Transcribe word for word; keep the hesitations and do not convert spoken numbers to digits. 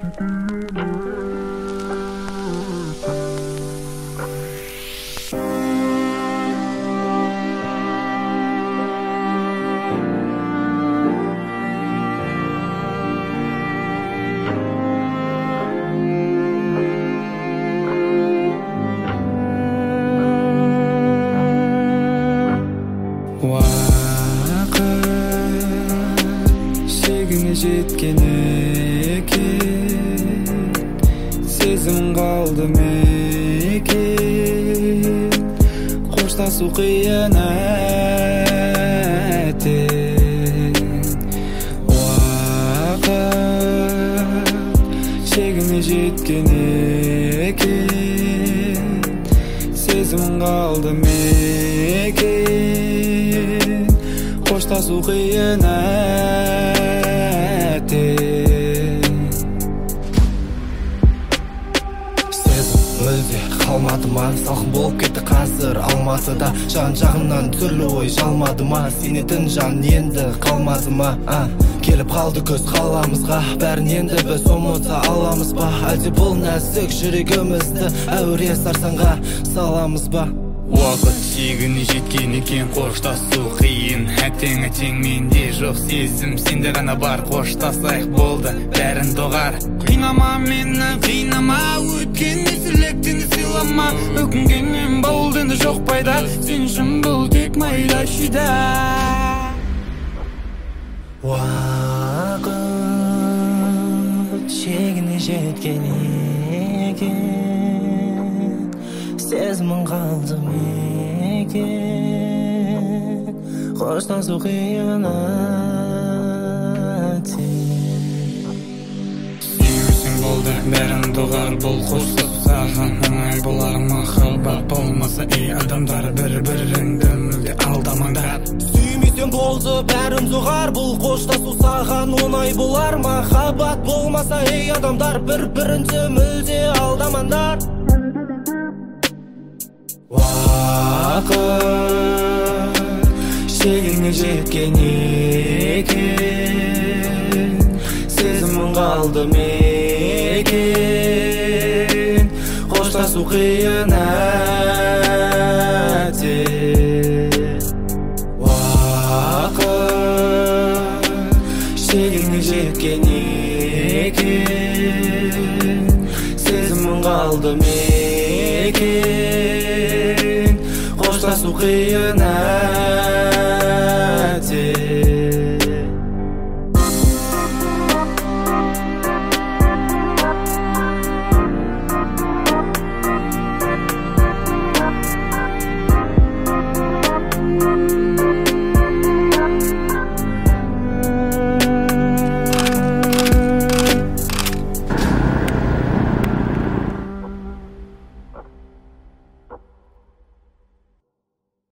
Шегіне жеткен екен, сезім қалды мекен, қоштасу қиын әттең. Уақыт шегіне жеткен екен, сезім қалды мекен, қоштасу қиын әттең. Сезім мүлде қалмады ма, салқын болып кетті қазір Алматыда. Жан жағымнан түрлі ой жалмады ма, сенетін жан енді қалмады ма? а? Келіп қалды көз қаламызға, бәрін енді біз ұмыта аламыз ба? Әлде бұл нәзік жүрегімізді әуре сарсаңға саламыз ба? Уақыт шегіне жеткен екен, қоштасу қиын әттең. Әттең менде жоқ сезім, сенде ғана бар. Қоштасайық болды, бәрін доғар. Қинама мені, қинама, өткен естіліктен сыйлама. Өкінгеннен болды енді жоқ пайда, сен үшін бұл тек майда шүйда. Уақыт шегіне жеткен екен, сезімің қалды мекен, қоштасу қиын әттең. Сүймесең болды, бәрін доғар. Бұл қоштасу саған оңай болар. Махаббат болмаса, ей адамдар, бір-біріңді мүлде алдамаңдар. Сүймесең болды, бәрін доғар. Бұл қоштасу саған оңай болар. Махаббат болмаса, ей адамдар, бір-біріңді мүлде алдамаңдар. Уақыт шегіне жеткен екен, сезімің қалды мекен, қоштасу қиын әттең. Уақыт шегіне жеткен екен, сезімің қалды мекен, қоштасу қиын әттең.